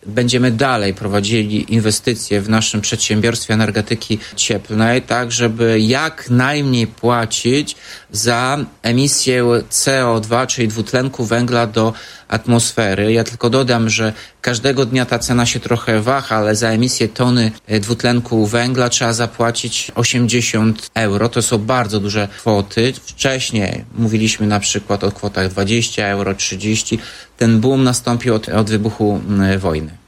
będziemy dalej prowadzili inwestycje w naszym przedsiębiorstwie energetyki cieplnej, tak żeby jak najmniej płacić za emisję CO2, czyli dwutlenku węgla do atmosfery. Ja tylko dodam, że każdego dnia ta cena się trochę waha, ale za emisję tony dwutlenku węgla trzeba zapłacić 80 euro. To są bardzo duże kwoty. Wcześniej mówiliśmy na przykład o kwotach 20 euro, 30. Ten boom nastąpił od wybuchu wojny.